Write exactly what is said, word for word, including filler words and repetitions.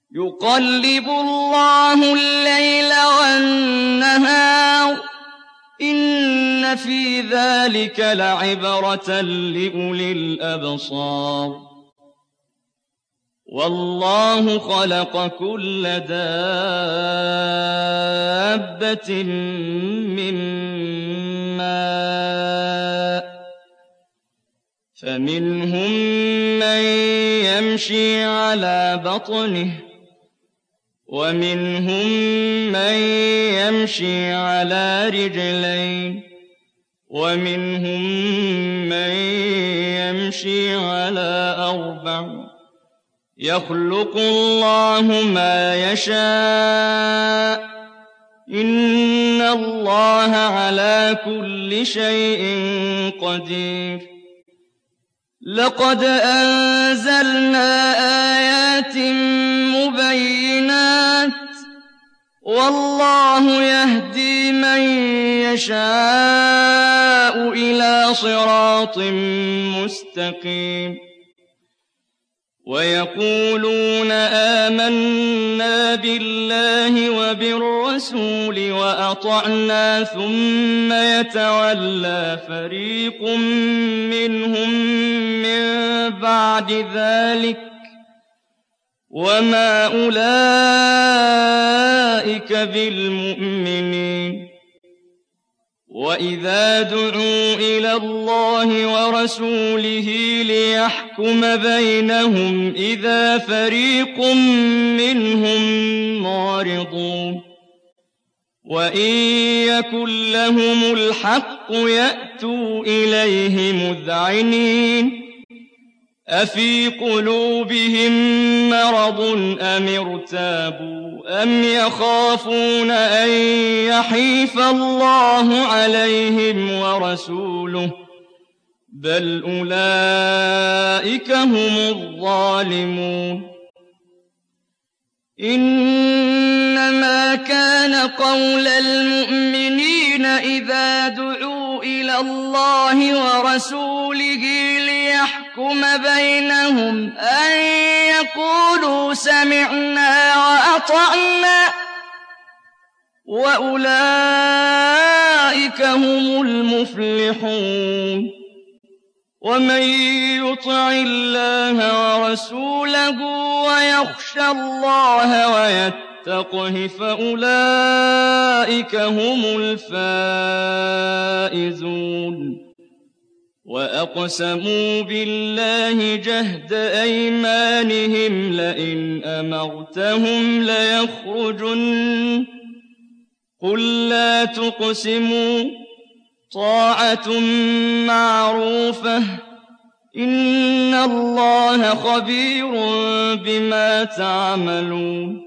يقلب الله الليل والنهار إن في ذلك لعبرة لأولي الأبصار والله خلق كل دابة من ماء فمنهم من يمشي على بطنه ومنهم من يمشي على رجلين ومنهم من يمشي على أربع يخلق الله ما يشاء إن الله على كل شيء قدير لقد أنزلنا آيات مبينات والله يهدي من يشاء إلى صراط مستقيم ويقولون آمنا بالله وبالرسول وأطعنا ثم يتولى فريق منهم من بعد ذلك وما أولئك بالمؤمنين وإذا دعوا إلى الله ورسوله ليحكم بينهم إذا فريق منهم معرضون وإن يكن لهم الحق يأتوا إليه مذعنين أفي قلوبهم مرض أم ارتابوا أم يخافون أن يحيف الله عليهم ورسوله بل أولئك هم الظالمون إنما كان قول المؤمنين إذا دعوا إلى الله ورسوله ليحكم بينهم أن يقولوا سمعنا وأطعنا وأولئك هم المفلحون ومن يطع الله ورسوله ويخشى الله ويتقه فأولئك هم الفائزون وأقسموا بالله جهد أيمانهم لئن أمرتهم ليخرجن قل لا تقسموا طاعة معروفة إن الله خبير بما تعملون